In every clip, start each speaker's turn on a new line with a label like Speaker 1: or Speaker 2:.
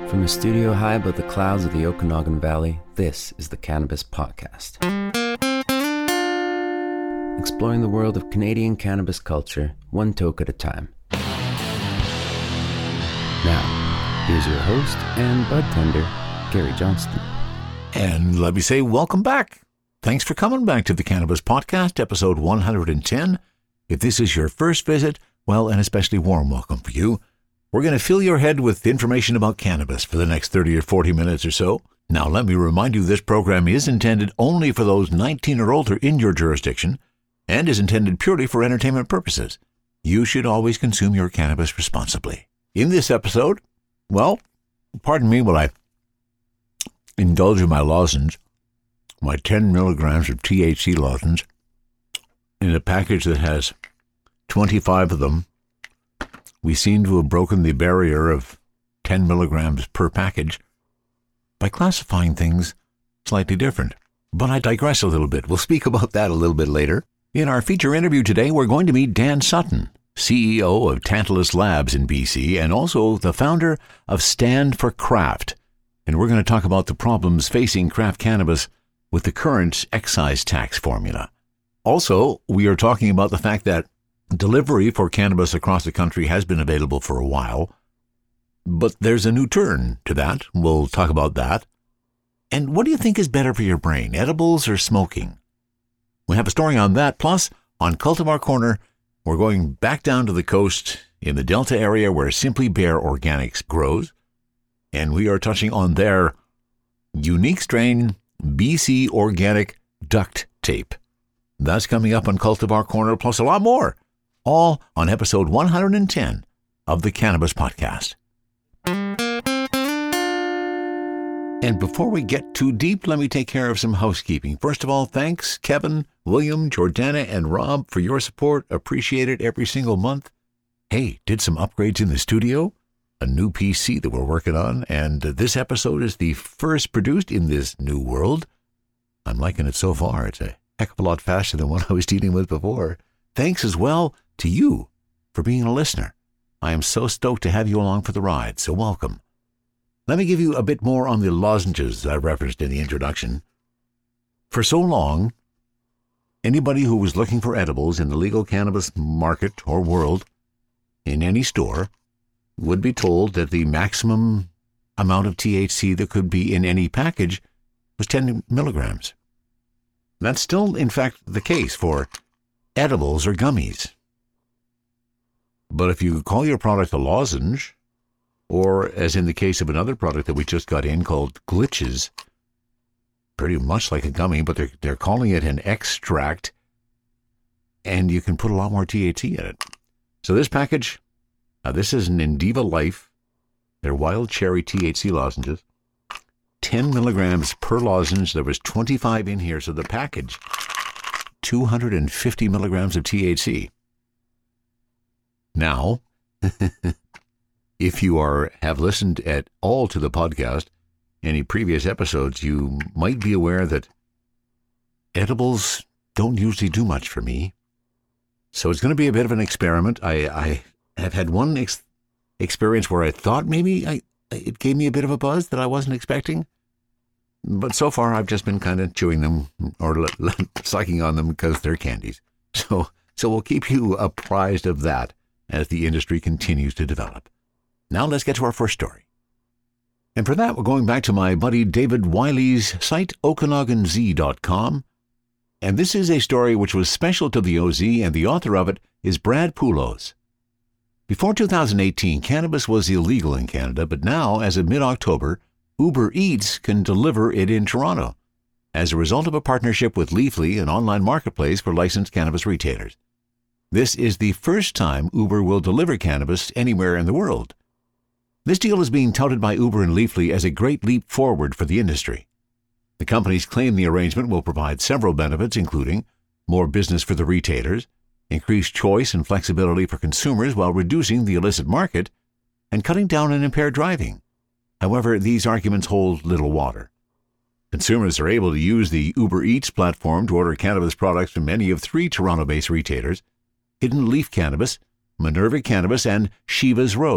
Speaker 1: From a studio high above the clouds of the Okanagan Valley, this is the Cannabis Podcast. Exploring the world of Canadian cannabis culture, one toke at a time. Now, here's your host and bud tender, Gary Johnston.
Speaker 2: And let me say welcome back. Thanks for coming back to the Cannabis Podcast, episode 110. If this is your first visit, well, an especially warm welcome for you. We're going to fill your head with information about cannabis for the next 30 or 40 minutes or so. Now, let me remind you this program is intended only for those 19 or older in your jurisdiction and is intended purely for entertainment purposes. You should always consume your cannabis responsibly. In this episode, well, pardon me while I indulge in my lozenge, my 10 milligrams of THC lozenge in a package that has 25 of them. We seem to have broken the barrier of 10 milligrams per package by classifying things slightly different. But I digress a little bit. We'll speak about that a little bit later. In our feature interview today, we're going to meet Dan Sutton, CEO of Tantalus Labs in BC, and also the founder of Stand for Craft. And we're going to talk about the problems facing craft cannabis with the current excise tax formula. Also, we are talking about the fact that delivery for cannabis across the country has been available for a while, but there's a new turn to that. We'll talk about that. And what do you think is better for your brain, edibles or smoking? We have a story on that. Plus, on Cultivar Corner, we're going back down to the coast in the Delta area where Simply Bare Organics grows, and we are touching on their unique strain BC Organic Duct Tape. That's coming up on Cultivar Corner, plus a lot more. All on episode 110 of the Cannabis Podcast. And before we get too deep, let me take care of some housekeeping. First of all, thanks Kevin, William, Jordana, and Rob for your support. Appreciate it every single month. Hey, did some upgrades in the studio, a new PC that we're working on, and this episode is the first produced in this new world. I'm liking it so far. It's a heck of a lot faster than what I was dealing with before. Thanks as well to you for being a listener. I am so stoked to have you along for the ride, so welcome. Let me give you a bit more on the lozenges I referenced in the introduction. For so long, anybody who was looking for edibles in the legal cannabis market or world in any store would be told that the maximum amount of THC that could be in any package was 10 milligrams. That's still, in fact, the case for edibles or gummies. But if you call your product a lozenge, or as in the case of another product that we just got in called Glitches, pretty much like a gummy, but they're calling it an extract, and you can put a lot more THC in it. So this package, this is an Indiva Life. They're wild cherry THC lozenges. 10 milligrams per lozenge. There was 25 in here, so the package, 250 milligrams of THC. Now, if you have listened at all to the podcast, any previous episodes, you might be aware that edibles don't usually do much for me. So it's going to be a bit of an experiment. I have had one experience where I thought maybe it gave me a bit of a buzz that I wasn't expecting. But so far, I've just been kind of chewing them or sucking on them because they're candies. So we'll keep you apprised of that as the industry continues to develop. Now let's get to our first story. And for that, we're going back to my buddy David Wiley's site, OkanaganZ.com. And this is a story which was special to the OZ, and the author of it is Brad Poulos. Before 2018, cannabis was illegal in Canada, but now, as of mid-October, Uber Eats can deliver it in Toronto as a result of a partnership with Leafly, an online marketplace for licensed cannabis retailers. This is the first time Uber will deliver cannabis anywhere in the world. This deal is being touted by Uber and Leafly as a great leap forward for the industry. The companies claim the arrangement will provide several benefits, including more business for the retailers, increased choice and flexibility for consumers while reducing the illicit market, and cutting down on impaired driving. However, these arguments hold little water. Consumers are able to use the Uber Eats platform to order cannabis products from any of 3 Toronto-based retailers: Hidden Leaf Cannabis, Minerva Cannabis, and Shiva's Rose.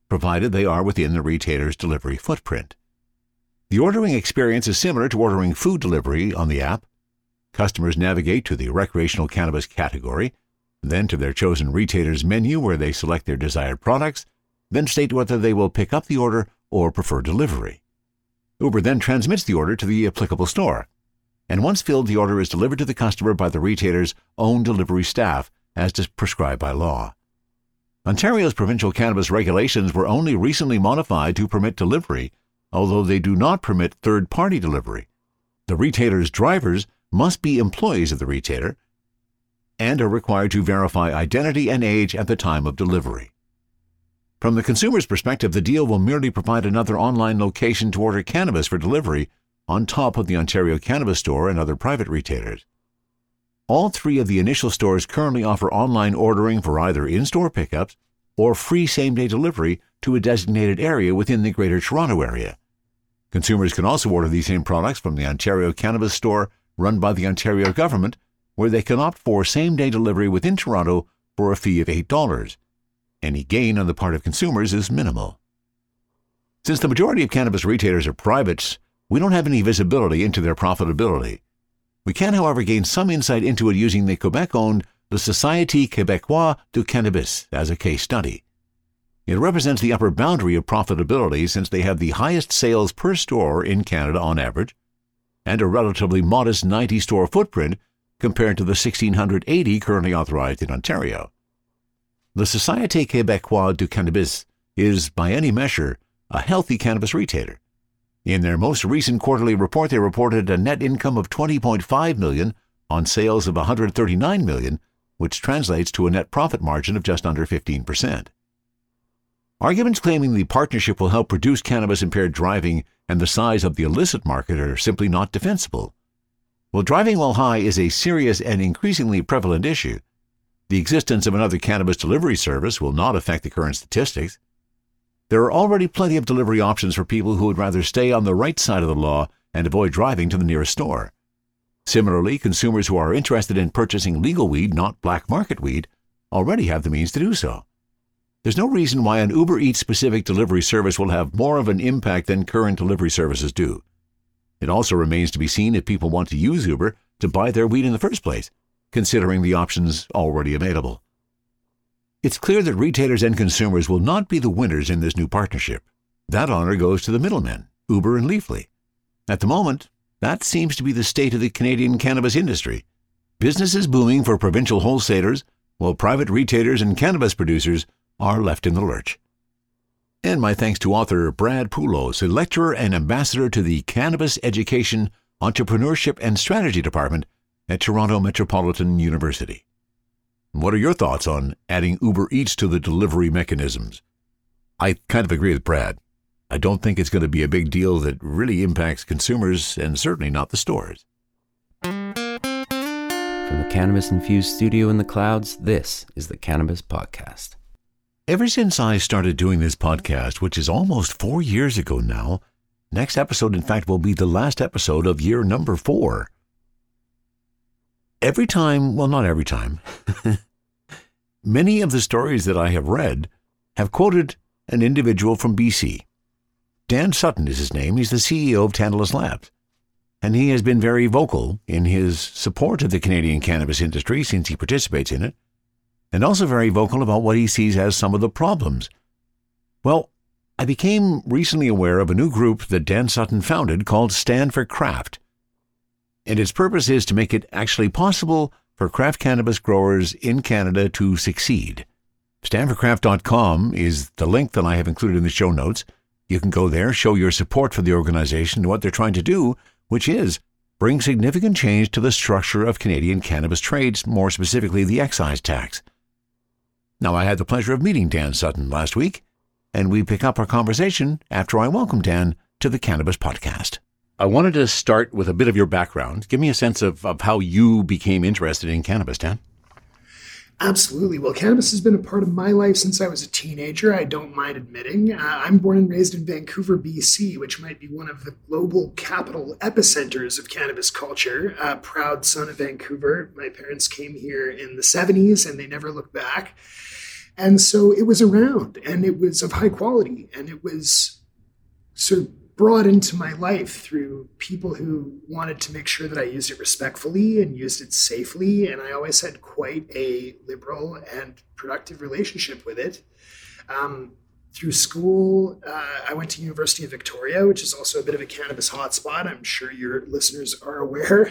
Speaker 2: provided they are within the retailer's delivery footprint. The ordering experience is similar to ordering food delivery on the app. Customers navigate to the recreational cannabis category, then to their chosen retailer's menu where they select their desired products, then state whether they will pick up the order or prefer delivery. Uber then transmits the order to the applicable store, and once filled, the order is delivered to the customer by the retailer's own delivery staff as prescribed by law. Ontario's provincial cannabis regulations were only recently modified to permit delivery, although they do not permit third-party delivery. The retailer's drivers must be employees of the retailer and are required to verify identity and age at the time of delivery. From the consumer's perspective, the deal will merely provide another online location to order cannabis for delivery on top of the Ontario Cannabis Store and other private retailers. All three of the initial stores currently offer online ordering for either in-store pickups or free same-day delivery to a designated area within the Greater Toronto Area. Consumers can also order these same products from the Ontario Cannabis Store run by the Ontario government, where they can opt for same-day delivery within Toronto for a fee of $8. Any gain on the part of consumers is minimal. Since the majority of cannabis retailers are privates, we don't have any visibility into their profitability. We can, however, gain some insight into it using the Quebec-owned La Société Québécoise du Cannabis as a case study. It represents the upper boundary of profitability since they have the highest sales per store in Canada on average and a relatively modest 90-store footprint compared to the 1,680 currently authorized in Ontario. La Société Québécoise du Cannabis is, by any measure, a healthy cannabis retailer. In their most recent quarterly report, they reported a net income of $20.5 million on sales of $139 million, which translates to a net profit margin of just under 15%. Arguments claiming the partnership will help reduce cannabis-impaired driving and the size of the illicit market are simply not defensible. While driving while high is a serious and increasingly prevalent issue, the existence of another cannabis delivery service will not affect the current statistics. There are already plenty of delivery options for people who would rather stay on the right side of the law and avoid driving to the nearest store. Similarly, consumers who are interested in purchasing legal weed, not black market weed, already have the means to do so. There's no reason why an Uber Eats-specific delivery service will have more of an impact than current delivery services do. It also remains to be seen if people want to use Uber to buy their weed in the first place, considering the options already available. It's clear that retailers and consumers will not be the winners in this new partnership. That honor goes to the middlemen, Uber and Leafly. At the moment, that seems to be the state of the Canadian cannabis industry. Business is booming for provincial wholesalers, while private retailers and cannabis producers are left in the lurch. And my thanks to author Brad Poulos, a lecturer and ambassador to the Cannabis Education, Entrepreneurship and Strategy Department at Toronto Metropolitan University. What are your thoughts on adding Uber Eats to the delivery mechanisms? I kind of agree with Brad. I don't think it's going to be a big deal that really impacts consumers and certainly not the stores.
Speaker 1: From the cannabis-infused studio in the clouds, this is the Cannabis Podcast.
Speaker 2: Ever since I started doing this podcast, which is almost 4 years ago now, next episode, in fact, will be the last episode of year number 4. Every time, well, not every time, many of the stories that I have read have quoted an individual from BC. Dan Sutton is his name. He's the CEO of Tantalus Labs. And he has been very vocal in his support of the Canadian cannabis industry since he participates in it, and also very vocal about what he sees as some of the problems. Well, I became recently aware of a new group that Dan Sutton founded called Stand for Craft. And its purpose is to make it actually possible for craft cannabis growers in Canada to succeed. StandForCraft.com is the link that I have included in the show notes. You can go there, show your support for the organization and what they're trying to do, which is bring significant change to the structure of Canadian cannabis trades, more specifically the excise tax. Now, I had the pleasure of meeting Dan Sutton last week, and we pick up our conversation after I welcome Dan to the Cannabis Podcast. I wanted to start with a bit of your background. Give me a sense of how you became interested in cannabis, Dan.
Speaker 3: Absolutely. Well, cannabis has been a part of my life since I was a teenager, I don't mind admitting. I'm born and raised in Vancouver, BC, which might be one of the global capital epicenters of cannabis culture. Proud son of Vancouver. My parents came here in the 70s and they never looked back. And so it was around, and it was of high quality, and it was sort of brought into my life through people who wanted to make sure that I used it respectfully and used it safely. And I always had quite a liberal and productive relationship with it. Through school, I went to University of Victoria, which is also a bit of a cannabis hotspot. I'm sure your listeners are aware.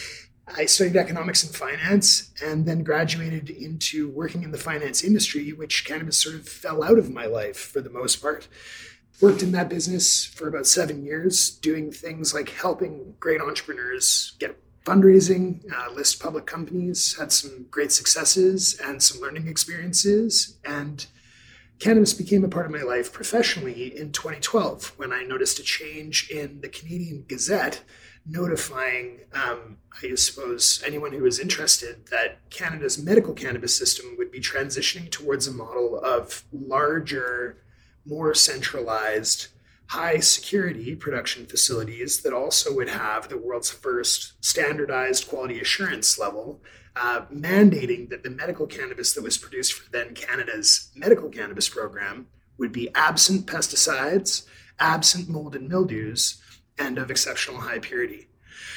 Speaker 3: I studied economics and finance and then graduated into working in the finance industry, which cannabis sort of fell out of my life for the most part. Worked in that business for about 7 years, doing things like helping great entrepreneurs get fundraising, list public companies, had some great successes and some learning experiences. And cannabis became a part of my life professionally in 2012 when I noticed a change in the Canadian Gazette notifying, I suppose, anyone who was interested that Canada's medical cannabis system would be transitioning towards a model of larger, more centralized, high security production facilities that also would have the world's first standardized quality assurance level, mandating that the medical cannabis that was produced for then Canada's medical cannabis program would be absent pesticides, absent mold and mildews, and of exceptional high purity.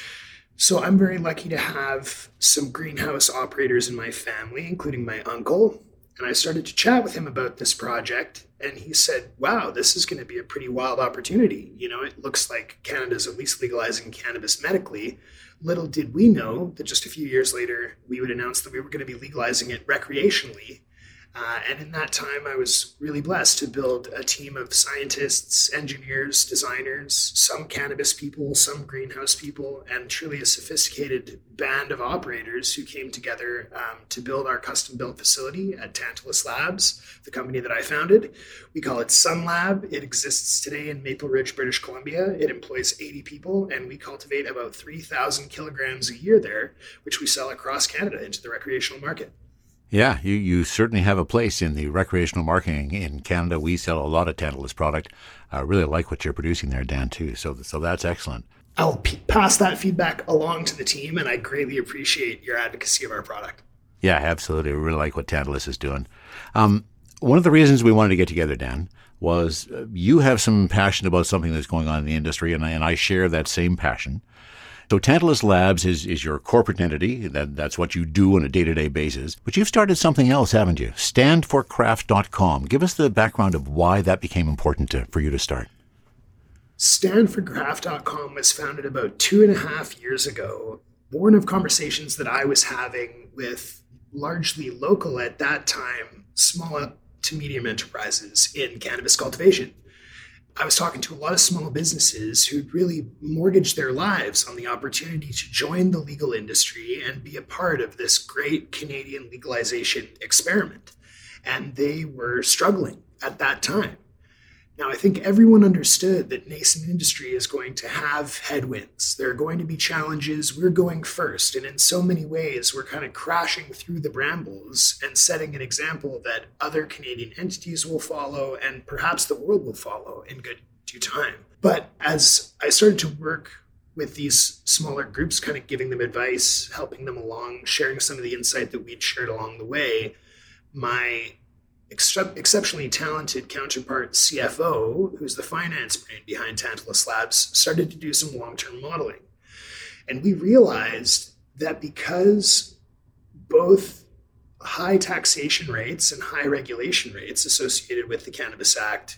Speaker 3: So I'm very lucky to have some greenhouse operators in my family, including my uncle. And I started to chat with him about this project. And he said, wow, this is going to be a pretty wild opportunity. You know, it looks like Canada's at least legalizing cannabis medically. Little did we know that just a few years later, we would announce that we were going to be legalizing it recreationally. And in that time, I was really blessed to build a team of scientists, engineers, designers, some cannabis people, some greenhouse people, and truly a sophisticated band of operators who came together to build our custom-built facility at Tantalus Labs, the company that I founded. We call it Sun Lab. It exists today in Maple Ridge, British Columbia. It employs 80 people, and we cultivate about 3,000 kilograms a year there, which we sell across Canada into the recreational market.
Speaker 2: Yeah, you certainly have a place in the recreational marketing in Canada. We sell a lot of Tantalus product. I really like what you're producing there, Dan, too. So that's excellent.
Speaker 3: I'll pass that feedback along to the team, and I greatly appreciate your advocacy of our product.
Speaker 2: Yeah, absolutely. I really like what Tantalus is doing. One of the reasons we wanted to get together, Dan, was you have some passion about something that's going on in the industry, and I share that same passion. So Tantalus Labs is your corporate entity. That's what you do on a day-to-day basis. But you've started something else, haven't you? Standforcraft.com. Give us the background of why that became important for you to start.
Speaker 3: Standforcraft.com was founded about 2.5 years ago, born of conversations that I was having with largely local at that time, small to medium enterprises in cannabis cultivation. I was talking to a lot of small businesses who'd really mortgaged their lives on the opportunity to join the legal industry and be a part of this great Canadian legalization experiment. And they were struggling at that time. Now, I think everyone understood that nascent industry is going to have headwinds. There are going to be challenges. We're going first. And in so many ways, we're kind of crashing through the brambles and setting an example that other Canadian entities will follow and perhaps the world will follow in good due time. But as I started to work with these smaller groups, kind of giving them advice, helping them along, sharing some of the insight that we'd shared along the way, my exceptionally talented counterpart CFO, who's the finance brain behind Tantalus Labs, started to do some long-term modeling. And we realized that because both high taxation rates and high regulation rates associated with the Cannabis Act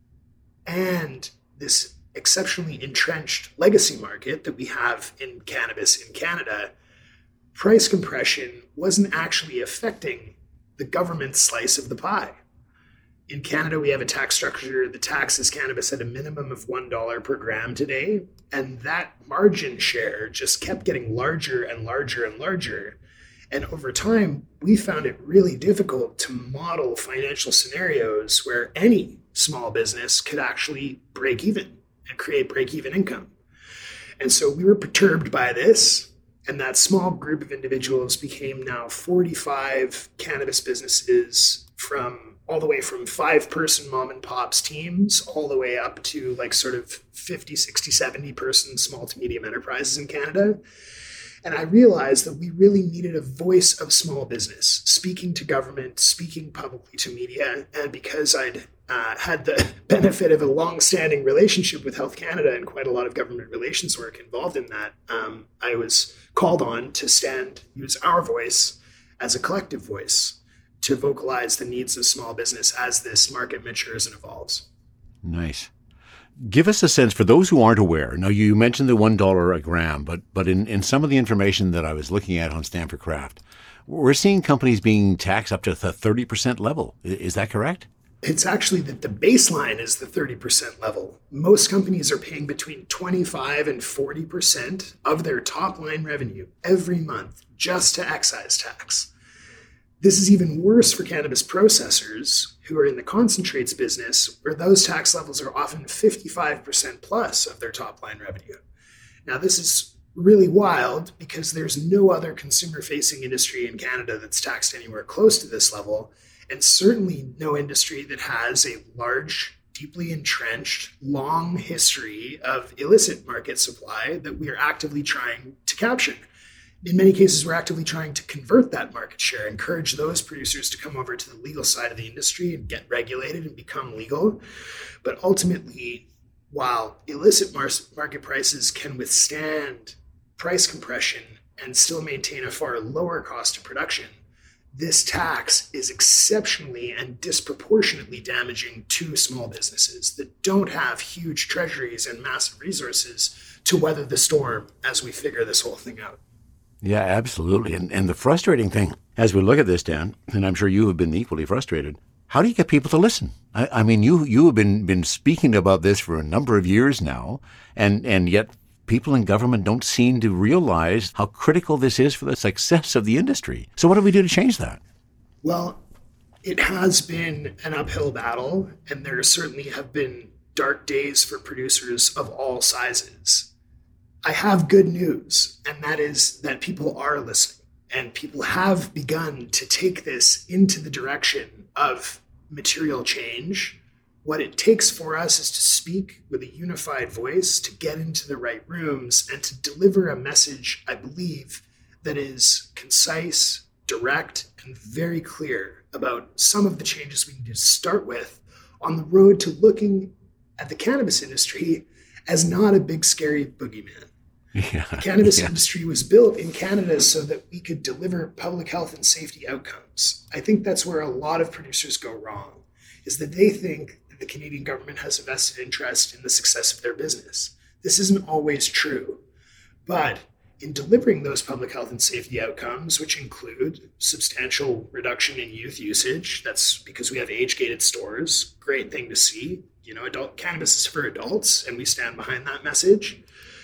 Speaker 3: and this exceptionally entrenched legacy market that we have in cannabis in Canada, price compression wasn't actually affecting the government's slice of the pie. In Canada, we have a tax structure that taxes cannabis at a minimum of $1 per gram today, and that margin share just kept getting larger and larger and larger. And over time, we found it really difficult to model financial scenarios where any small business could actually break even and create break-even income. And so we were perturbed by this. And that small group of individuals became now 45 cannabis businesses, from all the way from 5-person mom and pops teams all the way up to like sort of 50, 60, 70 person small to medium enterprises in Canada. And I realized that we really needed a voice of small business, speaking to government, speaking publicly to media. And because I'd had the benefit of a long-standing relationship with Health Canada and quite a lot of government relations work involved in that, I was called on to use our voice as a collective voice to vocalize the needs of small business as this market matures and evolves.
Speaker 2: Nice. Give us a sense for those who aren't aware. Now, you mentioned the $1 a gram, but in some of the information that I was looking at on Stanford Craft, we're seeing companies being taxed up to the 30% level. Is that correct?
Speaker 3: It's actually that the baseline is the 30% level. Most companies are paying between 25 and 40% of their top line revenue every month just to excise tax. This is even worse for cannabis processors who are in the concentrates business, where those tax levels are often 55% plus of their top line revenue. Now, this is really wild because there's no other consumer-facing industry in Canada that's taxed anywhere close to this level, and certainly no industry that has a large, deeply entrenched, long history of illicit market supply that we are actively trying to capture. In many cases, we're actively trying to convert that market share, encourage those producers to come over to the legal side of the industry and get regulated and become legal. But ultimately, while illicit market prices can withstand price compression and still maintain a far lower cost of production, this tax is exceptionally and disproportionately damaging to small businesses that don't have huge treasuries and massive resources to weather the storm as we figure this whole thing out.
Speaker 2: Yeah, absolutely. And the frustrating thing, as we look at this, Dan, and I'm sure you have been equally frustrated, how do you get people to listen? I mean, you have been speaking about this for a number of years now, and yet people in government don't seem to realize how critical this is for the success of the industry. So what do we do to change that?
Speaker 3: Well, it has been an uphill battle, and there certainly have been dark days for producers of all sizes. I have good news, and that is that people are listening, and people have begun to take this into the direction of material change. What it takes for us is to speak with a unified voice, to get into the right rooms, and to deliver a message, I believe, that is concise, direct, and very clear about some of the changes we need to start with on the road to looking at the cannabis industry as not a big, scary boogeyman.
Speaker 2: Yeah,
Speaker 3: the cannabis industry was built in Canada so that we could deliver public health and safety outcomes. I think that's where a lot of producers go wrong, is that they think that the Canadian government has a vested interest in the success of their business. This isn't always true. But in delivering those public health and safety outcomes, which include substantial reduction in youth usage, that's because we have age-gated stores, great thing to see. You know, adult cannabis is for adults, and we stand behind that message.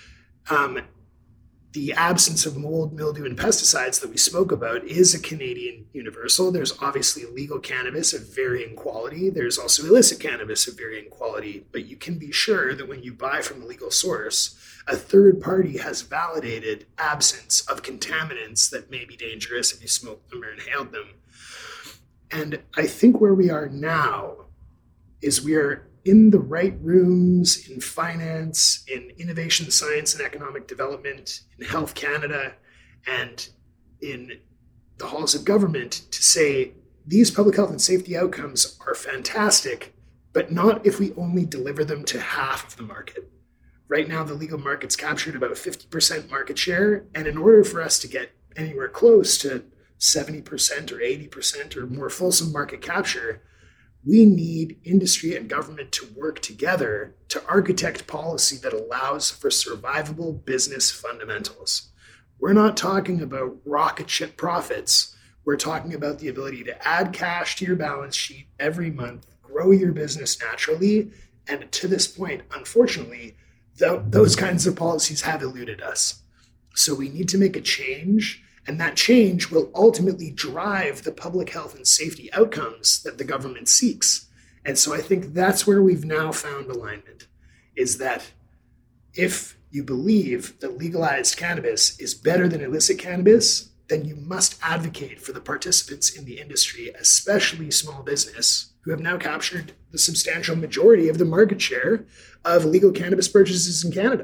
Speaker 3: The absence of mold, mildew, and pesticides that we spoke about is a Canadian universal. There's obviously legal cannabis of varying quality. There's also illicit cannabis of varying quality, but you can be sure that when you buy from a legal source, a third party has validated absence of contaminants that may be dangerous if you smoke them or inhaled them. And I think where we are now is we are in the right rooms in finance, in innovation, science, and economic development, in Health Canada, and in the halls of government to say these public health and safety outcomes are fantastic, but not if we only deliver them to half of the market. Right now, the legal market's captured about 50% market share, and in order for us to get anywhere close to 70% or 80% or more fulsome market capture, we need industry and government to work together to architect policy that allows for survivable business fundamentals. We're not talking about rocket ship profits. We're talking about the ability to add cash to your balance sheet every month, grow your business naturally. And to this point, unfortunately, those kinds of policies have eluded us. So we need to make a change. And that change will ultimately drive the public health and safety outcomes that the government seeks. And so I think that's where we've now found alignment, is that if you believe that legalized cannabis is better than illicit cannabis, then you must advocate for the participants in the industry, especially small business, who have now captured the substantial majority of the market share of legal cannabis purchases in Canada.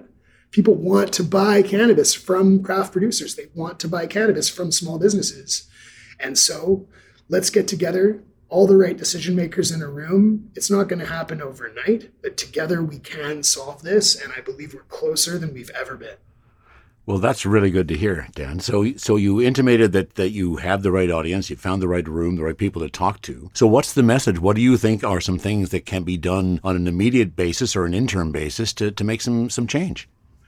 Speaker 3: People want to buy cannabis from craft producers. They want to buy cannabis from small businesses. And so let's get together, all the right decision makers in a room. It's not going to happen overnight, but together we can solve this. And I believe we're closer than we've ever been.
Speaker 2: Well, that's really good to hear, Dan. So you intimated that you have the right audience, you found the right room, the right people to talk to. So what's the message? What do you think are some things that can be done on an immediate basis or an interim basis to make some change?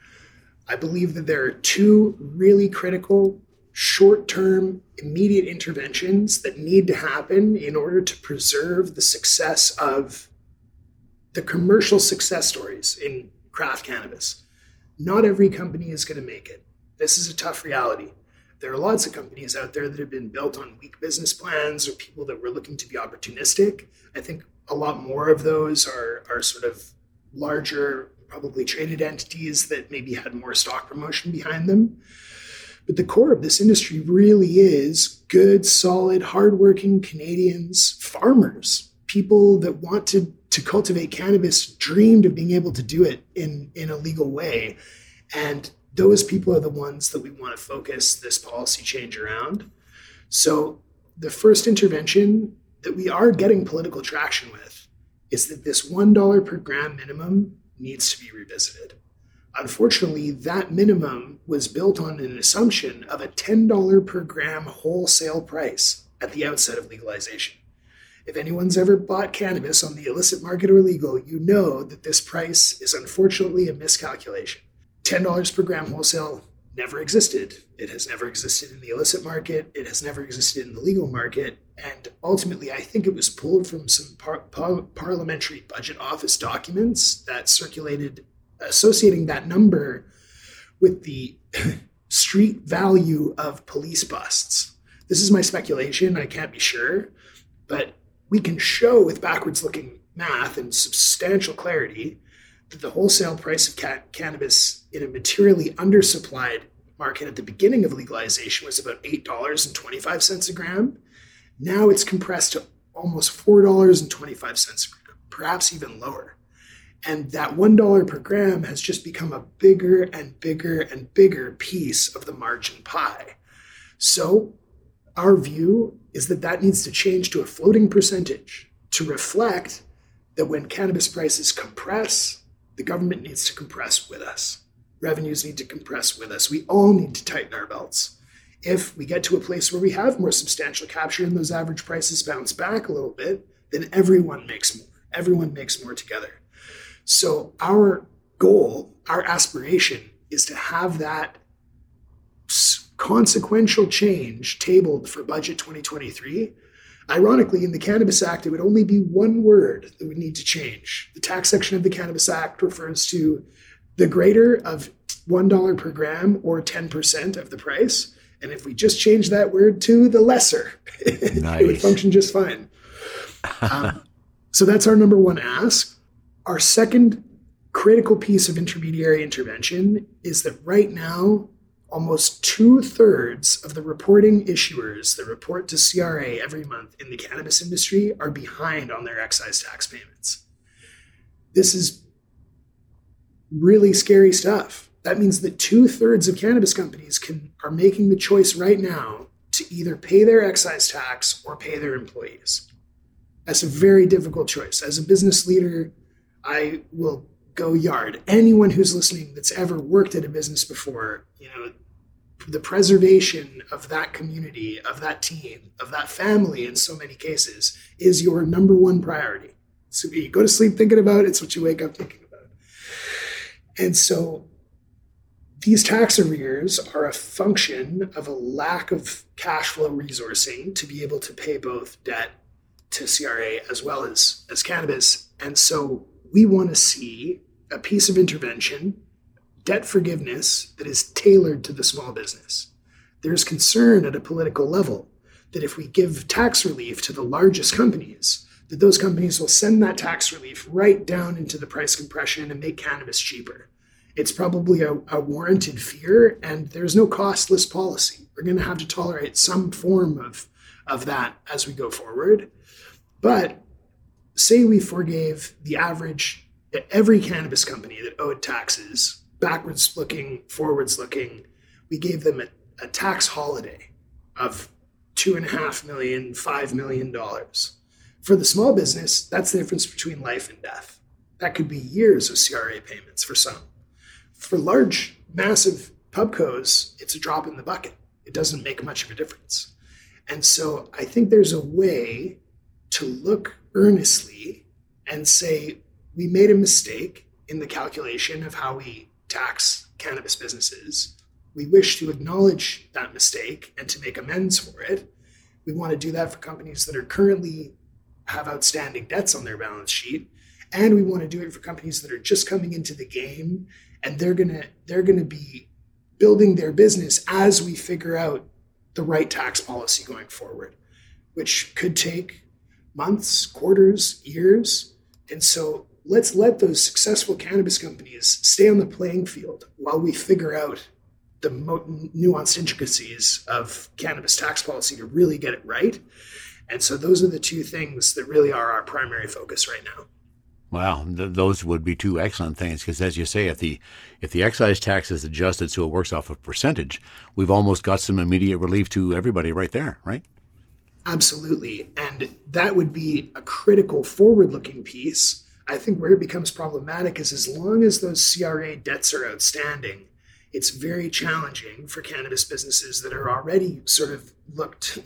Speaker 3: I believe that there are two really critical short-term immediate interventions that need to happen in order to preserve the success of the commercial success stories in craft cannabis. Not every company is going to make it. This is a tough reality. There are lots of companies out there that have been built on weak business plans or people that were looking to be opportunistic. I think a lot more of those are sort of larger, probably traded entities that maybe had more stock promotion behind them. But the core of this industry really is good, solid, hardworking Canadians, farmers, people that want to cultivate cannabis, dreamed of being able to do it in a legal way. And those people are the ones that we want to focus this policy change around. So the first intervention that we are getting political traction with is that this $1 per gram minimum needs to be revisited. Unfortunately, that minimum was built on an assumption of a $10 per gram wholesale price at the outset of legalization. If anyone's ever bought cannabis on the illicit market or legal, you know that this price is unfortunately a miscalculation. $10 per gram wholesale never existed. It has never existed in the illicit market. It has never existed in the legal market. And ultimately, I think it was pulled from some parliamentary budget office documents that circulated associating that number with the street value of police busts. This is my speculation. I can't be sure, but we can show with backwards-looking math and substantial clarity that the wholesale price of cannabis in a materially undersupplied market at the beginning of legalization was about $8.25 a gram. Now it's compressed to almost $4.25 a gram, perhaps even lower. And that $1 per gram has just become a bigger and bigger and bigger piece of the margin pie. So our view is that needs to change to a floating percentage to reflect that when cannabis prices compress, the government needs to compress with us. Revenues need to compress with us. We all need to tighten our belts. If we get to a place where we have more substantial capture and those average prices bounce back a little bit, then everyone makes more. Everyone makes more together. So our goal, our aspiration is to have that consequential change tabled for budget 2023. Ironically, in the Cannabis Act, it would only be one word that would need to change. The tax section of the Cannabis Act refers to the greater of $1 per gram or 10% of the price. And if we just change that word to the lesser, It would function just fine. So that's our number one ask. Our second critical piece of intermediary intervention is that right now, almost 2/3 of the reporting issuers that report to CRA every month in the cannabis industry are behind on their excise tax payments. This is really scary stuff. That means that 2/3 of cannabis companies are making the choice right now to either pay their excise tax or pay their employees. That's a very difficult choice. As a business leader, I will go yard. Anyone who's listening that's ever worked at a business before, the preservation of that community, of that team, of that family in so many cases is your number one priority. So you go to sleep thinking about it, it's what you wake up thinking about. And so these tax arrears are a function of a lack of cash flow resourcing to be able to pay both debt to CRA as well as cannabis. And so we want to see a piece of intervention, debt forgiveness, that is tailored to the small business. There's concern at a political level that if we give tax relief to the largest companies, that those companies will send that tax relief right down into the price compression and make cannabis cheaper. It's probably a warranted fear, and there's no costless policy. We're going to have to tolerate some form of that as we go forward. But say we forgave every cannabis company that owed taxes backwards looking, forwards looking, we gave them a tax holiday of $2.5 million, $5 million. For the small business, that's the difference between life and death. That could be years of CRA payments for some. For large, massive pubcos, it's a drop in the bucket. It doesn't make much of a difference. And so I think there's a way to look earnestly and say, we made a mistake in the calculation of how we tax cannabis businesses. We wish to acknowledge that mistake and to make amends for it. We want to do that for companies that are currently have outstanding debts on their balance sheet. And we want to do it for companies that are just coming into the game, and they're gonna be building their business as we figure out the right tax policy going forward, which could take months, quarters, years. And so let's let those successful cannabis companies stay on the playing field while we figure out the nuanced intricacies of cannabis tax policy to really get it right. And so those are the two things that really are our primary focus right now.
Speaker 2: Wow, those would be two excellent things, because as you say, if the excise tax is adjusted so it works off a percentage, we've almost got some immediate relief to everybody right there, right?
Speaker 3: Absolutely. And that would be a critical forward-looking piece. I think where it becomes problematic is as long as those CRA debts are outstanding, it's very challenging for cannabis businesses that are already sort of looked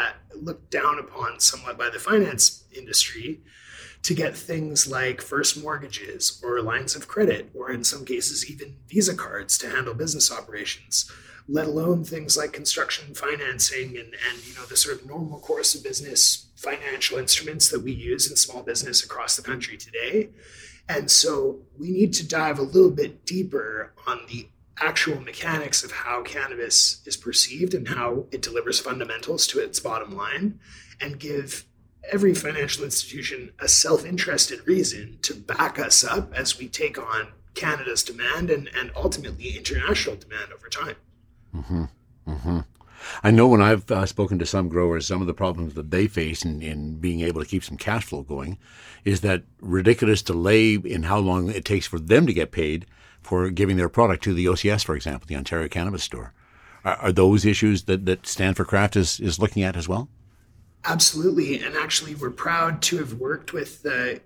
Speaker 3: down upon somewhat by the finance industry to get things like first mortgages or lines of credit, or in some cases even Visa cards to handle business operations, let alone things like construction financing and the sort of normal course of business financial instruments that we use in small business across the country today. And so we need to dive a little bit deeper on the actual mechanics of how cannabis is perceived and how it delivers fundamentals to its bottom line, and give every financial institution a self-interested reason to back us up as we take on Canada's demand and ultimately international demand over time.
Speaker 2: Mm-hmm. Mm-hmm. I know when I've spoken to some growers, some of the problems that they face in being able to keep some cash flow going is that ridiculous delay in how long it takes for them to get paid for giving their product to the OCS, for example, the Ontario Cannabis Store. Are those issues that Stanford Craft is looking at as well?
Speaker 3: Absolutely. And actually, we're proud to have worked with the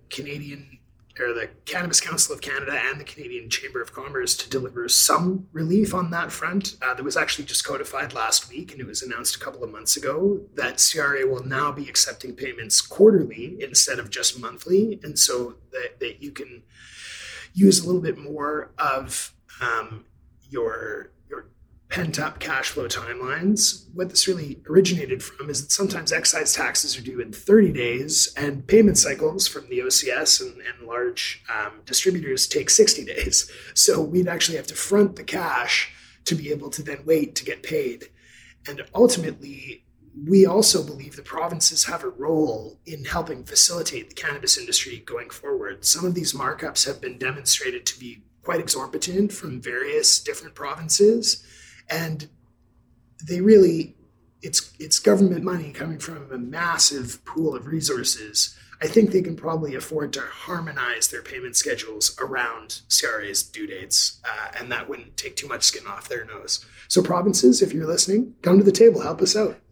Speaker 3: Cannabis Council of Canada and the Canadian Chamber of Commerce to deliver some relief on that front. That was actually just codified last week, and it was announced a couple of months ago that CRA will now be accepting payments quarterly instead of just monthly. And so that you can use a little bit more of your pent-up cash flow timelines. What this really originated from is that sometimes excise taxes are due in 30 days, and payment cycles from the OCS and large distributors take 60 days. So we'd actually have to front the cash to be able to then wait to get paid. And ultimately, we also believe the provinces have a role in helping facilitate the cannabis industry going forward. Some of these markups have been demonstrated to be quite exorbitant from various different provinces. And they really, it's government money coming from a massive pool of resources. I think they can probably afford to harmonize their payment schedules around CRA's due dates, and that wouldn't take too much skin off their nose. So provinces, if you're listening, come to the table, help us out.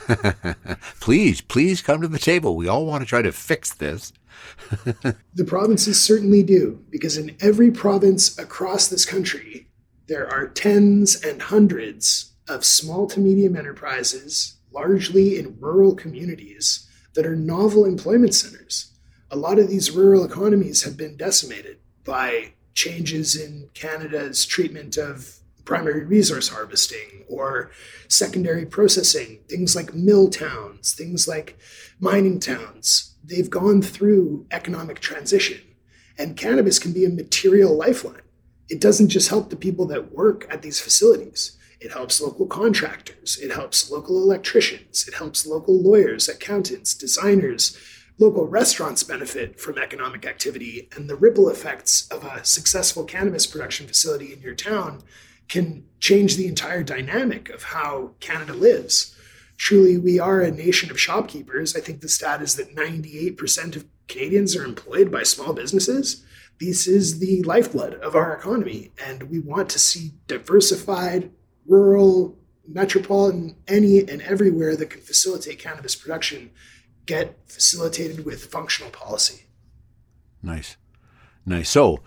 Speaker 2: Please come to the table. We all want to try to fix this.
Speaker 3: The provinces certainly do, because in every province across this country, there are tens and hundreds of small to medium enterprises, largely in rural communities, that are novel employment centers. A lot of these rural economies have been decimated by changes in Canada's treatment of primary resource harvesting or secondary processing, things like mill towns, things like mining towns. They've gone through economic transition, and cannabis can be a material lifeline. It doesn't just help the people that work at these facilities. It helps local contractors. It helps local electricians. It helps local lawyers, accountants, designers. Local restaurants benefit from economic activity, and the ripple effects of a successful cannabis production facility in your town can change the entire dynamic of how Canada lives. Truly, we are a nation of shopkeepers. I think the stat is that 98% of Canadians are employed by small businesses. This is the lifeblood of our economy, and we want to see diversified, rural, metropolitan, any and everywhere that can facilitate cannabis production get facilitated with functional policy.
Speaker 2: Nice. So,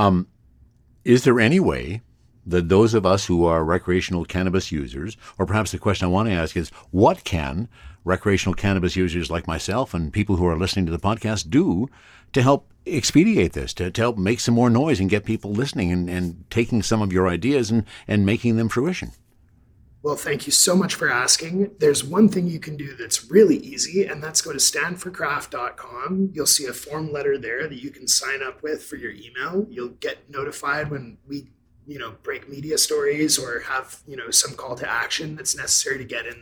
Speaker 2: is there any way that those of us who are recreational cannabis users, or perhaps the question I want to ask is, what can recreational cannabis users like myself and people who are listening to the podcast do to help expedite this, to help make some more noise and get people listening and taking some of your ideas and making them fruition?
Speaker 3: Well, thank you so much for asking. There's one thing you can do that's really easy, and that's go to standforcraft.com. You'll see a form letter there that you can sign up with for your email. You'll get notified when we break media stories or have, some call to action that's necessary to get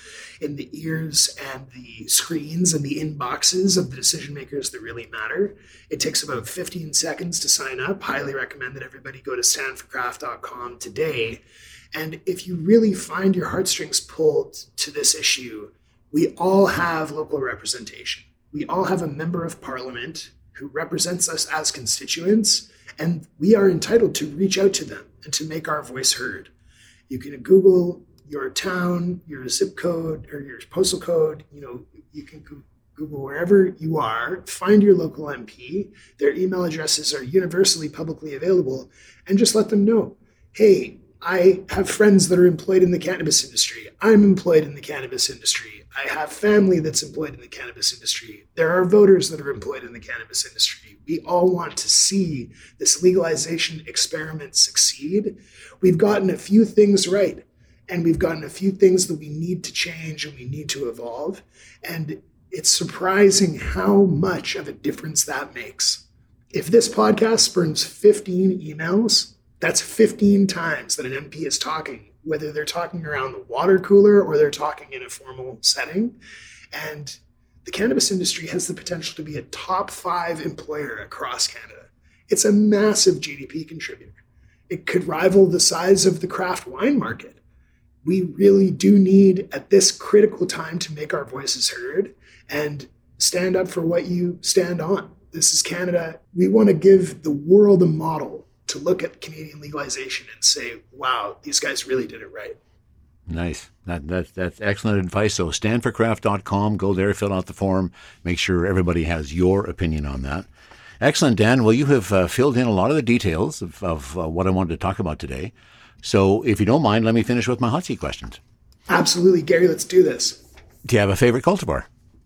Speaker 3: in the ears and the screens and the inboxes of the decision makers that really matter. It takes about 15 seconds to sign up. Highly recommend that everybody go to standforcraft.com today. And if you really find your heartstrings pulled to this issue, we all have local representation. We all have a member of parliament who represents us as constituents, and we are entitled to reach out to them and to make our voice heard. You can Google your town, your zip code, or your postal code. You can Google wherever you are, find your local MP. Their email addresses are universally publicly available, and just let them know, hey, I have friends that are employed in the cannabis industry. I'm employed in the cannabis industry. I have family that's employed in the cannabis industry. There are voters that are employed in the cannabis industry. We all want to see this legalization experiment succeed. We've gotten a few things right, and we've gotten a few things that we need to change and we need to evolve. And it's surprising how much of a difference that makes. If this podcast spurns 15 emails, that's 15 times that an MP is talking, whether they're talking around the water cooler or they're talking in a formal setting. And the cannabis industry has the potential to be a top 5 employer across Canada. It's a massive GDP contributor. It could rival the size of the craft wine market. We really do need, at this critical time, to make our voices heard and stand up for what you stand on. This is Canada. We want to give the world a model to look at Canadian legalization and say, wow, these guys really did it right.
Speaker 2: Nice. That's excellent advice. So standforcraft.com, go there, fill out the form, make sure everybody has your opinion on that. Excellent, Dan. Well, you have filled in a lot of the details of what I wanted to talk about today. So if you don't mind, let me finish with my hot seat questions.
Speaker 3: Absolutely, Gary. Let's do this.
Speaker 2: Do you have a favorite cultivar?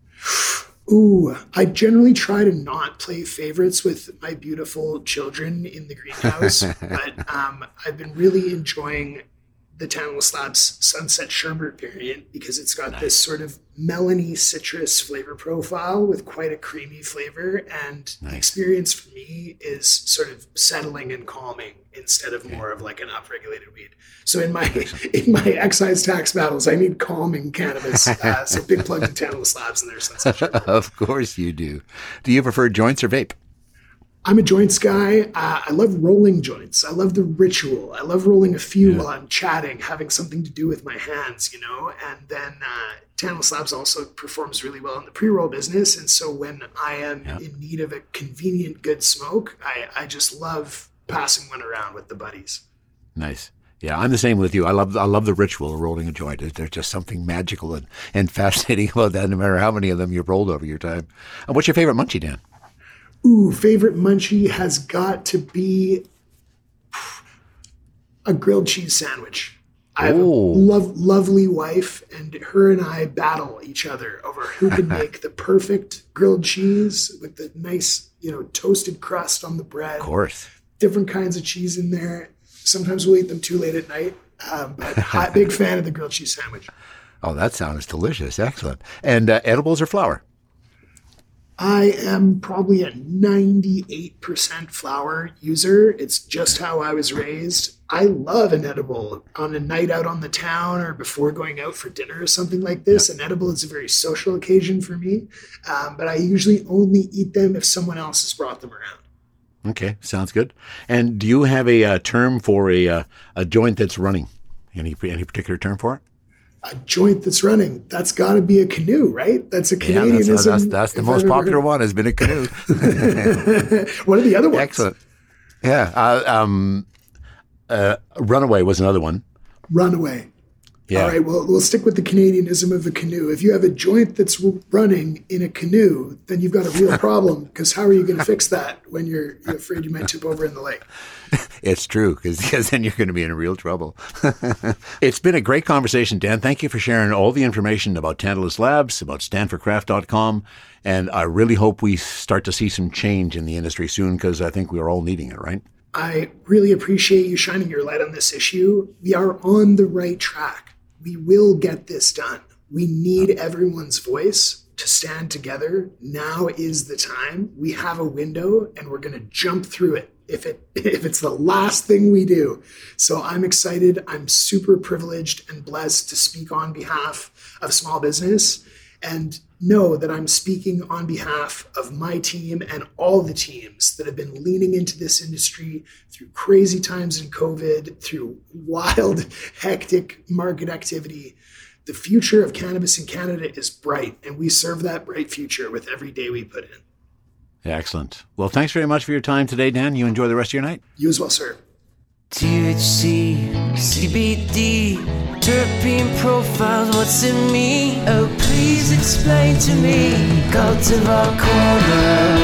Speaker 3: Ooh, I generally try to not play favorites with my beautiful children in the greenhouse, but I've been really enjoying the Tantalus Labs Sunset Sherbet variant because it's got this sort of melony citrus flavor profile with quite a creamy flavor, and the experience for me is sort of settling and calming instead of more of like an upregulated weed. So in my excise tax battles, I need calming cannabis. So big plug to Tantalus Labs and their Sunset Sherbet.
Speaker 2: Of course you do. Do you prefer joints or vape?
Speaker 3: I'm a joints guy. I love rolling joints. I love the ritual. I love rolling a few while I'm chatting, having something to do with my hands, And then Tantalus Labs also performs really well in the pre-roll business. And so when I am in need of a convenient, good smoke, I just love passing one around with the buddies.
Speaker 2: Nice. Yeah, I'm the same with you. I love the ritual of rolling a joint. There's just something magical and fascinating about that, no matter how many of them you've rolled over your time. And what's your favorite munchie, Dan?
Speaker 3: Ooh, favorite munchie has got to be a grilled cheese sandwich. I have a lovely wife, and her and I battle each other over who can make the perfect grilled cheese with the nice, toasted crust on the bread.
Speaker 2: Of course.
Speaker 3: Different kinds of cheese in there. Sometimes we'll eat them too late at night, but big fan of the grilled cheese sandwich.
Speaker 2: Oh, that sounds delicious. Excellent. And edibles or flower?
Speaker 3: I am probably a 98% flower user. It's just how I was raised. I love an edible on a night out on the town or before going out for dinner or something like this. An edible is a very social occasion for me, but I usually only eat them if someone else has brought them around.
Speaker 2: Okay, sounds good. And do you have a term for a joint that's running? Any particular term for it?
Speaker 3: A joint that's running, that's got to be a canoe, right? That's a
Speaker 2: Yeah,
Speaker 3: Canadianism.
Speaker 2: that's the most popular one, has been a canoe.
Speaker 3: What are the other ones?
Speaker 2: Excellent. Yeah. Runaway was another one.
Speaker 3: Runaway.
Speaker 2: Yeah.
Speaker 3: All right, well, we'll stick with the Canadianism of the canoe. If you have a joint that's running in a canoe, then you've got a real problem, because how are you going to fix that when you're afraid you might tip over in the lake?
Speaker 2: It's true, because then you're going to be in real trouble. It's been a great conversation, Dan. Thank you for sharing all the information about Tantalus Labs, about StanfordCraft.com, and I really hope we start to see some change in the industry soon, because I think we're all needing it, right?
Speaker 3: I really appreciate you shining your light on this issue. We are on the right track. We will get this done. We need everyone's voice to stand together. Now is the time. We have a window, and we're going to jump through it if it's the last thing we do. So I'm excited. I'm super privileged and blessed to speak on behalf of small business, and know that I'm speaking on behalf of my team and all the teams that have been leaning into this industry through crazy times in COVID, through wild, hectic market activity. The future of cannabis in Canada is bright, and we serve that bright future with every day we put in.
Speaker 2: Excellent. Well, thanks very much for your time today, Dan. You enjoy the rest of your night.
Speaker 3: You as well, sir.
Speaker 4: THC, CBD, terpene profiles, what's in me? Oh, please explain to me. Cultivar Corner,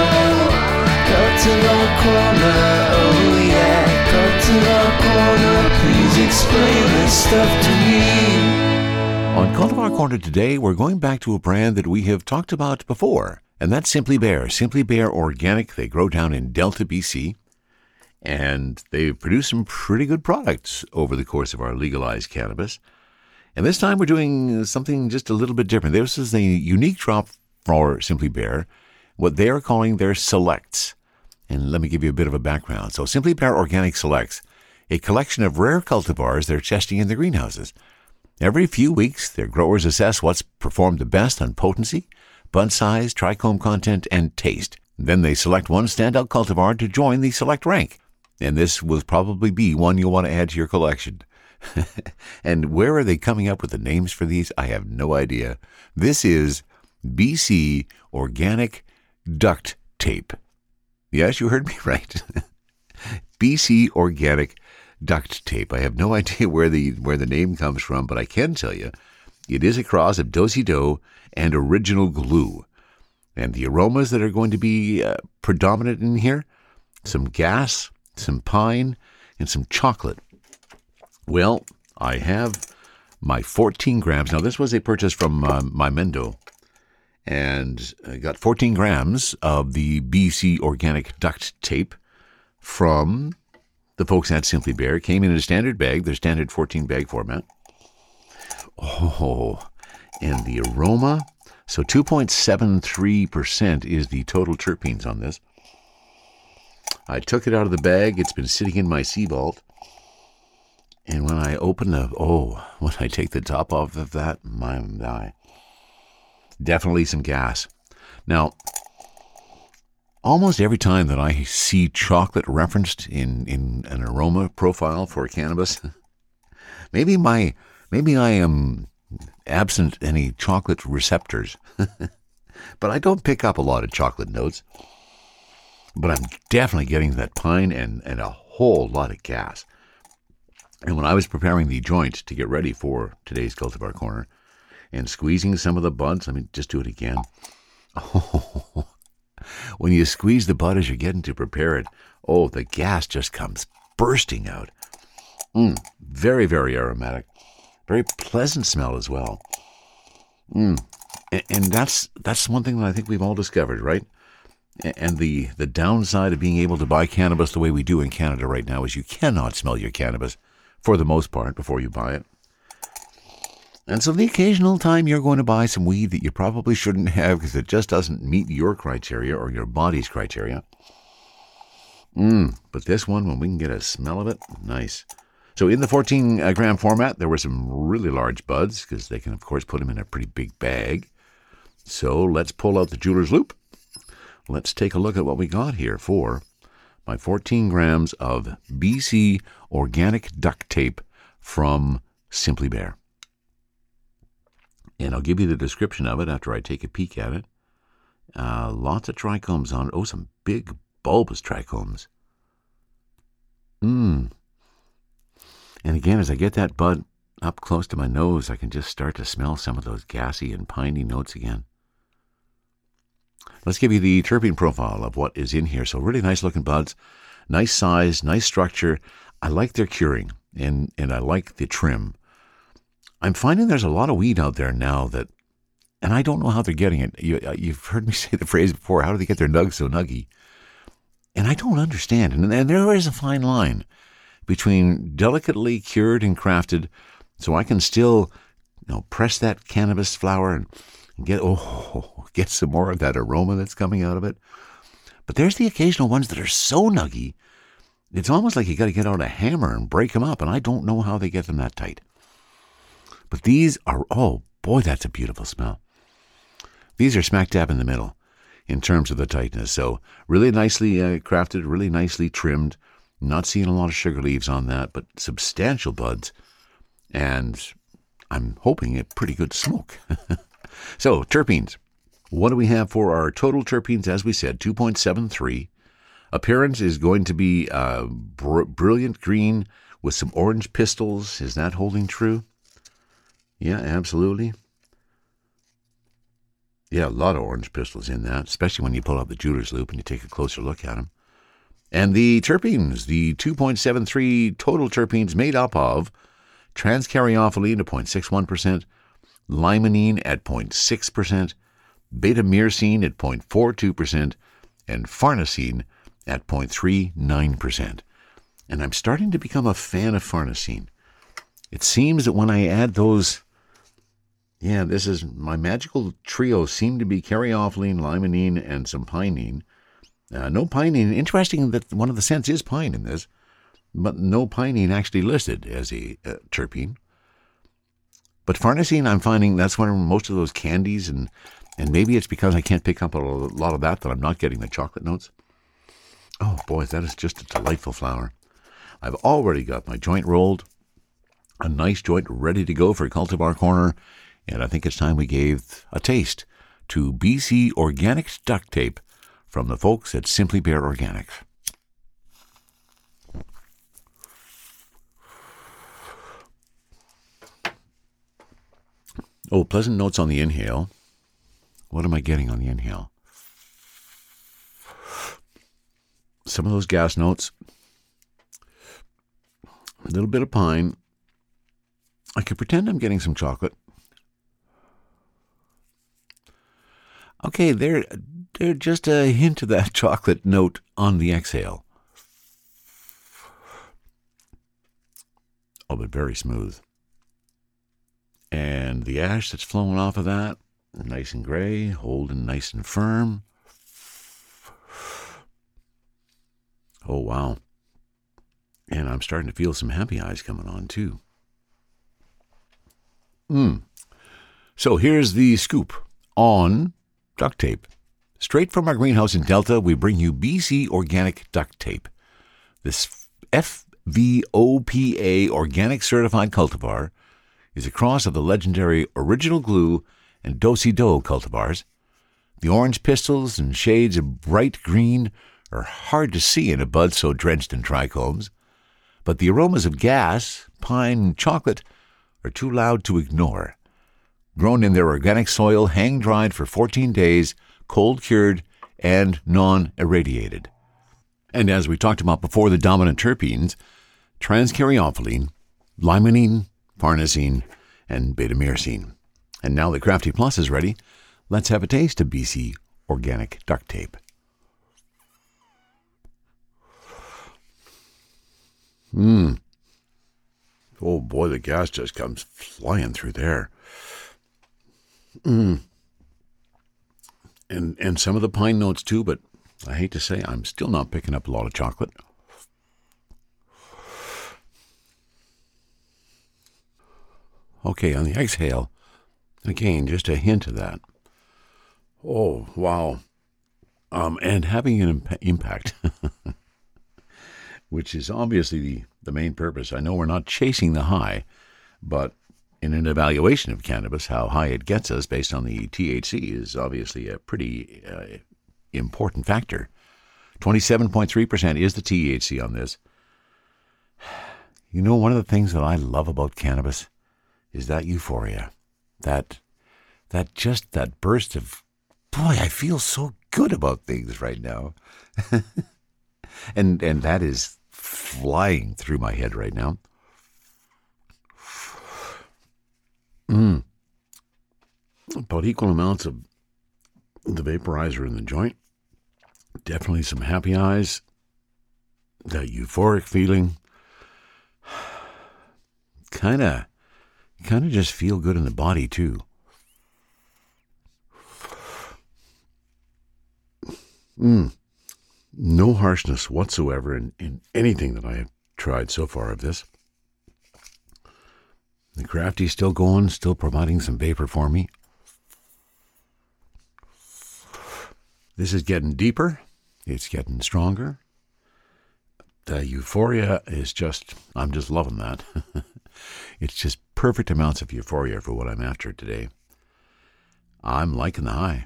Speaker 4: Cultivar Corner, oh yeah. Cultivar Corner, please explain this stuff to me.
Speaker 2: On Cultivar Corner today, we're going back to a brand that we have talked about before, and that's Simply Bare. Simply Bare Organic. They grow down in Delta, BC. And they've produced some pretty good products over the course of our legalized cannabis. And this time we're doing something just a little bit different. This is a unique drop for Simply Bare, what they are calling their Selects. And let me give you a bit of a background. So Simply Bare Organic Selects, a collection of rare cultivars they're testing in their greenhouses. Every few weeks, their growers assess what's performed the best on potency, bud size, trichome content, and taste. Then they select one standout cultivar to join the select rank. And this will probably be one you'll want to add to your collection. And where are they coming up with the names for these? I have no idea. This is BC Organic Duct Tape. Yes, you heard me right. BC Organic Duct Tape. I have no idea where the name comes from, but I can tell you it is a cross of Do-si-do and Original Glue. And the aromas that are going to be predominant in here, some gas, some pine, and some chocolate. Well, I have my 14 grams. Now, this was a purchase from my Mendo, and I got 14 grams of the BC Organic Duct Tape from the folks at Simply Bare. It came in a standard bag, their standard 14 bag format. Oh, and the aroma. So 2.73% is the total terpenes on this. I took it out of the bag. It's been sitting in my sea vault. And when I open when I take the top off of that, my, definitely some gas. Now, almost every time that I see chocolate referenced in an aroma profile for cannabis, maybe I am absent any chocolate receptors, but I don't pick up a lot of chocolate notes. But I'm definitely getting that pine and a whole lot of gas. And when I was preparing the joint to get ready for today's Cultivar Corner and squeezing some of the buds, let me just do it again. Oh, when you squeeze the bud as you're getting to prepare it, the gas just comes bursting out. Very, very aromatic. Very pleasant smell as well. And that's one thing that I think we've all discovered, right? And the downside of being able to buy cannabis the way we do in Canada right now is you cannot smell your cannabis, for the most part, before you buy it. And so the occasional time you're going to buy some weed that you probably shouldn't have because it just doesn't meet your criteria or your body's criteria. But this one, when we can get a smell of it, nice. So in the 14-gram format, there were some really large buds because they can, of course, put them in a pretty big bag. So let's pull out the jeweler's loop. Let's take a look at what we got here for my 14 grams of BC Organic Duct Tape from Simply Bare. And I'll give you the description of it after I take a peek at it. Lots of trichomes on it. Oh, some big bulbous trichomes. And again, as I get that bud up close to my nose, I can just start to smell some of those gassy and piney notes again. Let's give you the terpene profile of what is in here. So really nice looking buds, nice size, nice structure. I like their curing, and I like the trim. I'm finding there's a lot of weed out there now that, and I don't know how they're getting it. You've heard me say the phrase before, how do they get their nugs so nuggy? And I don't understand. And there is a fine line between delicately cured and crafted, so I can still, press that cannabis flower and get some more of that aroma that's coming out of it. But there's the occasional ones that are so nuggy, it's almost like you got to get out a hammer and break them up, and I don't know how they get them that tight. But these are, oh boy, that's a beautiful smell. These are smack dab in the middle in terms of the tightness. So really nicely crafted, really nicely trimmed. Not seeing a lot of sugar leaves on that, but substantial buds. And I'm hoping a pretty good smoke. So, terpenes. What do we have for our total terpenes? As we said, 2.73. Appearance is going to be brilliant green with some orange pistils. Is that holding true? Yeah, absolutely. Yeah, a lot of orange pistils in that, especially when you pull out the jeweler's loop and you take a closer look at them. And the terpenes, the 2.73 total terpenes made up of transcaryophyllene at 0.61%, limonene at 0.6%, beta-myrcene at 0.42%, and farnesene at 0.39%. And I'm starting to become a fan of farnesene. It seems that when I add those, this is my magical trio, seem to be caryophyllene, limonene, and some pinene. No pinene. Interesting that one of the scents is pine in this, but no pinene actually listed as a terpene. But farnesene, I'm finding that's one of most of those candies, and maybe it's because I can't pick up a lot of that I'm not getting the chocolate notes. Oh boy, that is just a delightful flower. I've already got my joint rolled, a nice joint ready to go for Cultivar Corner, and I think it's time we gave a taste to BC Organic Duct Tape from the folks at Simply Bare Organics. Oh, pleasant notes on the inhale. What am I getting on the inhale? Some of those gas notes. A little bit of pine. I could pretend I'm getting some chocolate. Okay, they're just a hint of that chocolate note on the exhale. Oh, but very smooth. And the ash that's flowing off of that, nice and gray, holding nice and firm. Oh, wow. And I'm starting to feel some happy eyes coming on, too. So here's the scoop on duct tape. Straight from our greenhouse in Delta, we bring you BC Organic Duct Tape. This FVOPA Organic Certified Cultivar is a cross of the legendary Original Glue and Do-Si-Do cultivars. The orange pistils and shades of bright green are hard to see in a bud so drenched in trichomes, but the aromas of gas, pine, and chocolate are too loud to ignore. Grown in their organic soil, hang-dried for 14 days, cold-cured, and non-irradiated. And as we talked about before, the dominant terpenes, transcaryophyllene, limonene, farnesene, and beta-myrcene. And now the Crafty Plus is ready. Let's have a taste of BC Organic Duct Tape. Oh boy, the gas just comes flying through there. And some of the pine notes too, but I hate to say I'm still not picking up a lot of chocolate. Okay, on the exhale, again, just a hint of that. Oh, wow. And having an impact, which is obviously the main purpose. I know we're not chasing the high, but in an evaluation of cannabis, how high it gets us based on the THC is obviously a pretty important factor. 27.3% is the THC on this. You know, one of the things that I love about cannabis is that euphoria, that burst of, boy, I feel so good about things right now. and that is flying through my head right now. About equal amounts of the vaporizer in the joint. Definitely some happy eyes. That euphoric feeling. Kind of just feel good in the body too. No harshness whatsoever in anything that I have tried so far of this. The Crafty's still going, still providing some vapor for me. This is getting deeper. It's getting stronger. The euphoria is I'm just loving that. It's just perfect amounts of euphoria for what I'm after today. I'm liking the high.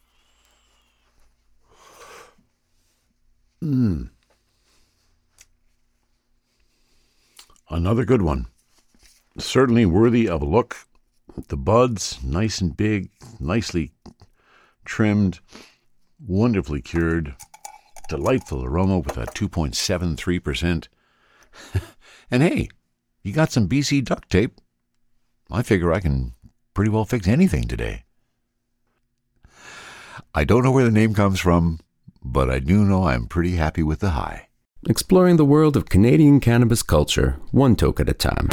Speaker 2: Another good one. Certainly worthy of a look. The buds, nice and big, nicely trimmed, wonderfully cured. Delightful aroma with a 2.73%. And hey, you got some BC duct tape. I figure I can pretty well fix anything today. I don't know where the name comes from, but I do know I'm pretty happy with the high.
Speaker 1: Exploring the world of Canadian cannabis culture, one toke at a time.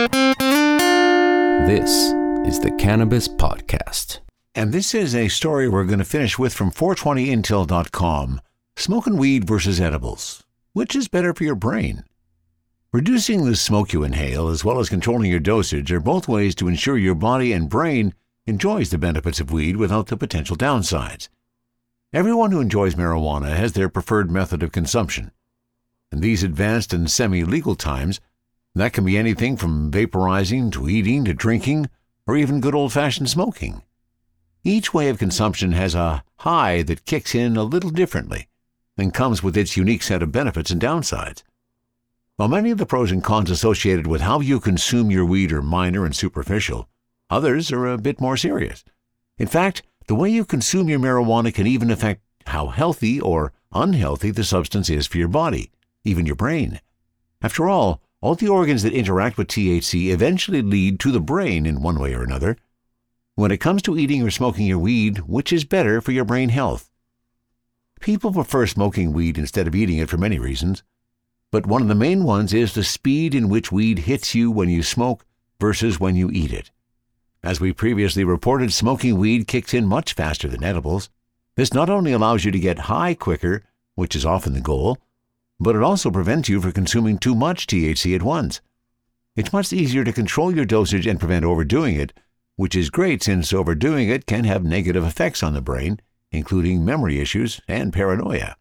Speaker 1: This is the Cannabis Podcast.
Speaker 2: And this is a story we're going to finish with from 420intel.com. Smoking weed versus edibles. Which is better for your brain? Reducing the smoke you inhale as well as controlling your dosage are both ways to ensure your body and brain enjoys the benefits of weed without the potential downsides. Everyone who enjoys marijuana has their preferred method of consumption. In these advanced and semi-legal times, that can be anything from vaporizing to eating to drinking or even good old-fashioned smoking. Each way of consumption has a high that kicks in a little differently and comes with its unique set of benefits and downsides. While many of the pros and cons associated with how you consume your weed are minor and superficial, others are a bit more serious. In fact, the way you consume your marijuana can even affect how healthy or unhealthy the substance is for your body, even your brain. After all the organs that interact with THC eventually lead to the brain in one way or another. When it comes to eating or smoking your weed, which is better for your brain health? People prefer smoking weed instead of eating it for many reasons, but one of the main ones is the speed in which weed hits you when you smoke versus when you eat it. As we previously reported, smoking weed kicks in much faster than edibles. This not only allows you to get high quicker, which is often the goal, but it also prevents you from consuming too much THC at once. It's much easier to control your dosage and prevent overdoing it, which is great since overdoing it can have negative effects on the brain, including memory issues and paranoia.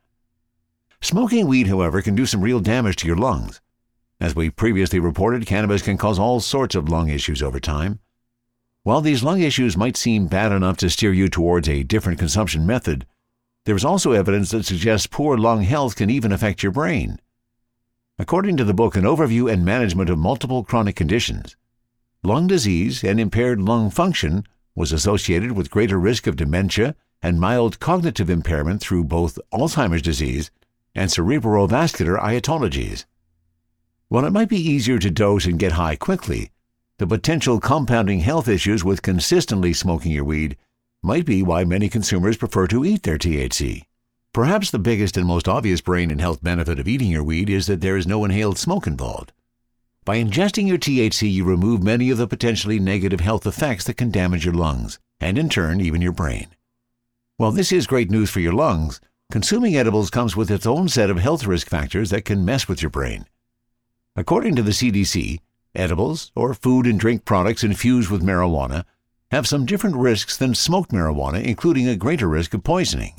Speaker 2: Smoking weed, however, can do some real damage to your lungs. As we previously reported, cannabis can cause all sorts of lung issues over time. While these lung issues might seem bad enough to steer you towards a different consumption method, there is also evidence that suggests poor lung health can even affect your brain. According to the book An Overview and Management of Multiple Chronic Conditions, lung disease and impaired lung function was associated with greater risk of dementia and mild cognitive impairment through both Alzheimer's disease and cerebrovascular ayatologies. While it might be easier to dose and get high quickly, the potential compounding health issues with consistently smoking your weed might be why many consumers prefer to eat their THC. Perhaps the biggest and most obvious brain and health benefit of eating your weed is that there is no inhaled smoke involved. By ingesting your THC, you remove many of the potentially negative health effects that can damage your lungs, and in turn, even your brain. While this is great news for your lungs, consuming edibles comes with its own set of health risk factors that can mess with your brain. According to the CDC, edibles, or food and drink products infused with marijuana, have some different risks than smoked marijuana, including a greater risk of poisoning.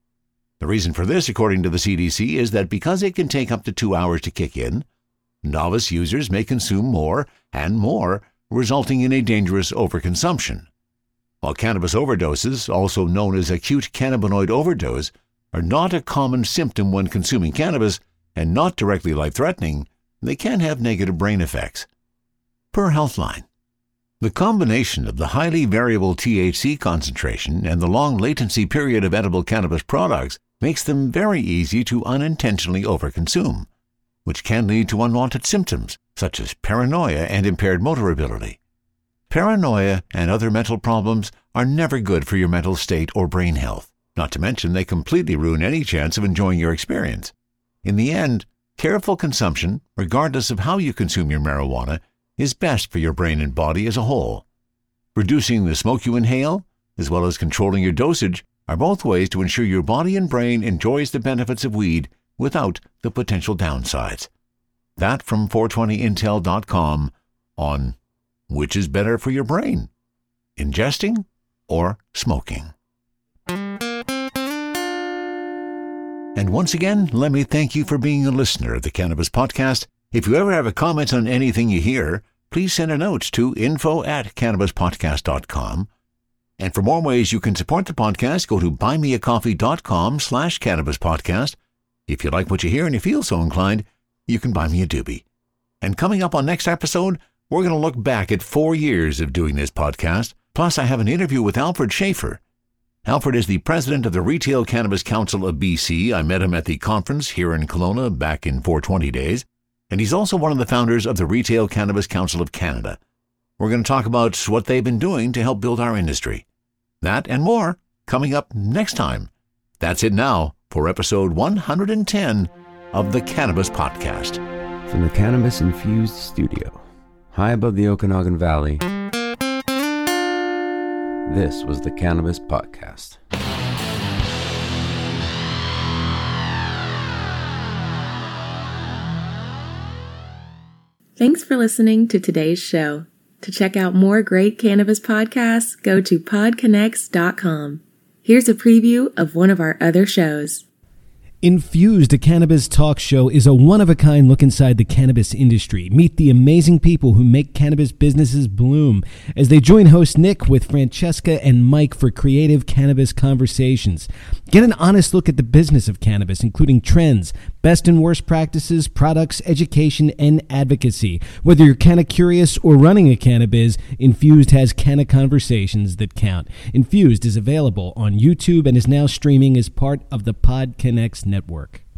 Speaker 2: The reason for this, according to the CDC, is that because it can take up to 2 hours to kick in, novice users may consume more and more resulting in a dangerous overconsumption. While cannabis overdoses, also known as acute cannabinoid overdose, are not a common symptom when consuming cannabis and not directly life-threatening, they can have negative brain effects. Per Healthline, the combination of the highly variable THC concentration and the long latency period of edible cannabis products makes them very easy to unintentionally overconsume, which can lead to unwanted symptoms such as paranoia and impaired motor ability. Paranoia and other mental problems are never good for your mental state or brain health, not to mention they completely ruin any chance of enjoying your experience. In the end, careful consumption, regardless of how you consume your marijuana, is best for your brain and body as a whole. Reducing the smoke you inhale, as well as controlling your dosage, are both ways to ensure your body and brain enjoys the benefits of weed without the potential downsides. That from 420intel.com on which is better for your brain, ingesting or smoking. And once again, let me thank you for being a listener of the Cannabis Podcast. If you ever have a comment on anything you hear, please send a note to info@cannabispodcast.com. And for more ways you can support the podcast, go to buymeacoffee.com/cannabispodcast. If you like what you hear and you feel so inclined, you can buy me a doobie. And coming up on next episode, we're going to look back at 4 years of doing this podcast. Plus, I have an interview with Alfred Schaefer. Alfred is the president of the Retail Cannabis Council of BC. I met him at the conference here in Kelowna back in 420 days. And he's also one of the founders of the Retail Cannabis Council of Canada. We're going to talk about what they've been doing to help build our industry. That and more coming up next time. That's it now for episode 110 of the Cannabis Podcast.
Speaker 1: From the Cannabis Infused Studio, high above the Okanagan Valley, this was the Cannabis Podcast.
Speaker 5: Thanks for listening to today's show. To check out more great cannabis podcasts, go to podconnects.com. Here's a preview of one of our other shows.
Speaker 6: Infused, a cannabis talk show, is a one-of-a-kind look inside the cannabis industry. Meet the amazing people who make cannabis businesses bloom as they join host Nick with Francesca and Mike for creative cannabis conversations. Get an honest look at the business of cannabis, including trends, best and worst practices, products, education, and advocacy. Whether you're canna curious or running a cannabis, Infused has canna conversations that count. Infused is available on YouTube and is now streaming as part of the PodConnects network.